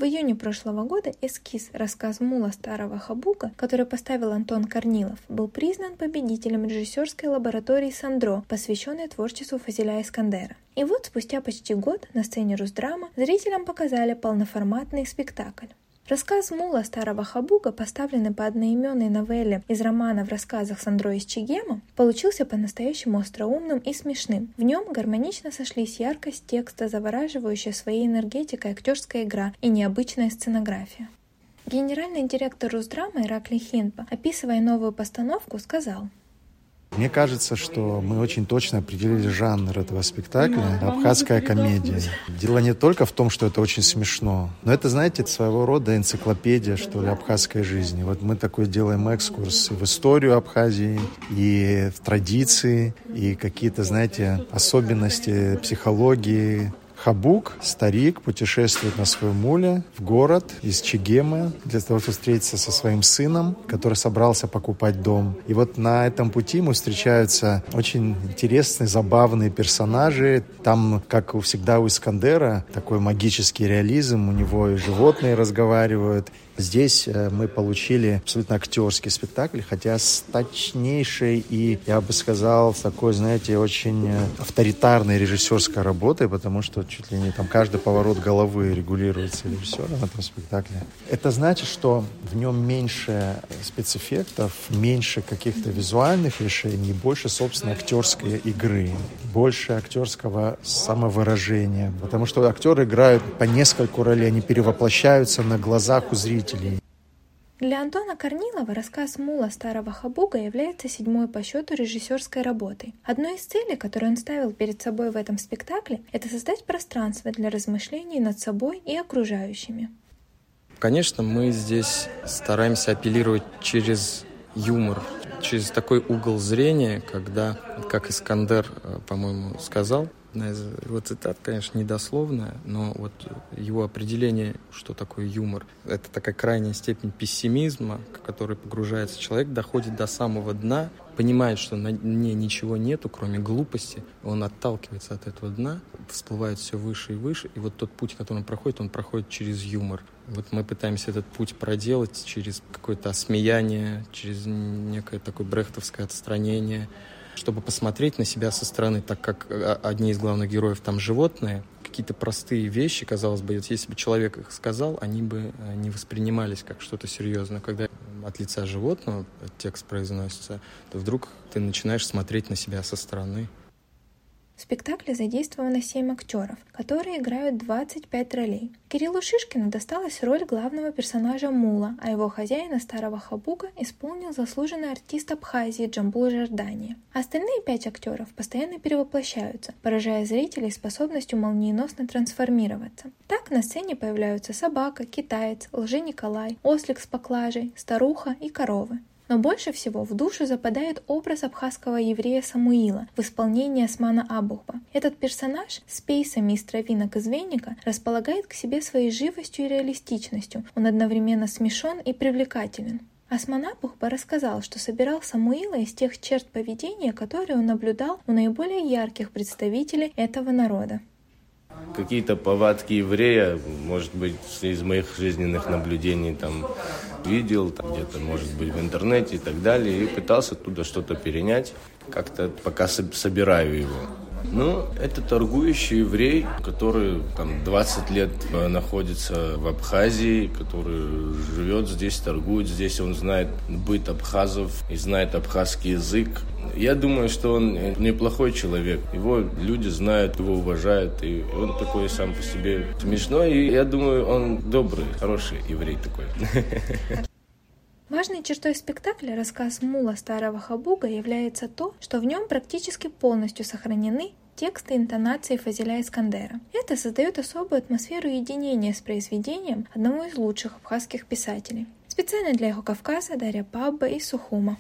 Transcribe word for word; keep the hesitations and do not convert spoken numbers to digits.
В июне прошлого года эскиз «Рассказ Мула старого Хабуга», который поставил Антон Корнилов, был признан победителем режиссерской лаборатории «Сандро», посвященной творчеству Фазиля Искандера. И вот спустя почти год на сцене Русдрама зрителям показали полноформатный спектакль. Рассказ Мула старого Хабуга, поставленный по одноименной новелле из романа в рассказах Сандро из Чегема, получился по-настоящему остроумным и смешным. В нем гармонично сошлись яркость текста, завораживающая своей энергетикой актерская игра и необычная сценография. Генеральный директор Русдрама Ираклий Хинпа, описывая новую постановку, сказал: Мне кажется, что мы очень точно определили жанр этого спектакля — абхазская комедия. Дело не только в том, что это очень смешно, но это, знаете, своего рода энциклопедия, что ли, абхазской жизни. Вот мы такой делаем экскурс и в историю Абхазии, и в традиции, и какие-то, знаете, особенности психологии. Хабуг, старик, путешествует на своем муле в город из Чегема для того, чтобы встретиться со своим сыном, который собрался покупать дом. И вот на этом пути ему встречаются очень интересные, забавные персонажи. Там, как всегда у Искандера, такой магический реализм. У него и животные разговаривают. Здесь мы получили абсолютно актерский спектакль, хотя с точнейшей и, я бы сказал, такой, знаете, очень авторитарной режиссерской работой, потому что чуть ли не там каждый поворот головы регулируется режиссером в этом спектакле. Это значит, что в нем меньше спецэффектов, меньше каких-то визуальных решений, больше, собственно, актерской игры, больше актерского самовыражения, потому что актеры играют по нескольку ролей, они перевоплощаются на глазах у зрителей. Для Антона Корнилова рассказ Мула старого Хабуга является седьмой по счету режиссерской работой. Одной из целей, которую он ставил перед собой в этом спектакле, это создать пространство для размышлений над собой и окружающими. Конечно, мы здесь стараемся апеллировать через юмор, через такой угол зрения, когда, как Искандер, по-моему, сказал, одна из его цитат, конечно, недословная, но вот его определение, что такое юмор, это такая крайняя степень пессимизма, в который погружается человек, доходит до самого дна, понимает, что на дне ничего нету, кроме глупости, он отталкивается от этого дна, всплывает все выше и выше, и вот тот путь, который он проходит, он проходит через юмор. Вот мы пытаемся этот путь проделать через какое-то осмеяние, через некое такое брехтовское отстранение, чтобы посмотреть на себя со стороны, так как одни из главных героев там животные, какие-то простые вещи, казалось бы, если бы человек их сказал, они бы не воспринимались как что-то серьезное. Когда от лица животного текст произносится, то вдруг ты начинаешь смотреть на себя со стороны. В спектакле задействовано семь актеров, которые играют двадцать пять ролей. Кириллу Шишкину досталась роль главного персонажа Мула, а его хозяина старого Хабуга исполнил заслуженный артист Абхазии Джамбул Жардания. Остальные пять актеров постоянно перевоплощаются, поражая зрителей способностью молниеносно трансформироваться. Так на сцене появляются собака, китаец, лжениколай, ослик с поклажей, старуха и коровы. Но больше всего в душу западает образ абхазского еврея Самуила в исполнении Османа Абухба. Этот персонаж с пейсами из травинок из веника располагает к себе своей живостью и реалистичностью. Он одновременно смешон и привлекателен. Осман Абухба рассказал, что собирал Самуила из тех черт поведения, которые он наблюдал у наиболее ярких представителей этого народа. Какие-то повадки еврея, может быть, из моих жизненных наблюдений там видел, там где-то, может быть, в интернете и так далее, и пытался оттуда что-то перенять, как-то пока собираю его. Ну, это торгующий еврей, который там двадцать лет находится в Абхазии, который живет здесь, торгует здесь, он знает быт абхазов и знает абхазский язык. Я думаю, что он неплохой человек. Его люди знают, его уважают, и он такой сам по себе смешной, и я думаю, он добрый, хороший еврей такой. Важной чертой спектакля рассказ Мула старого Хабуга является то, что в нем практически полностью сохранены тексты и интонации Фазиля Искандера. Это создает особую атмосферу единения с произведением одного из лучших абхазских писателей. Специально для Эхо Кавказа Дарья Пабба из Сухума.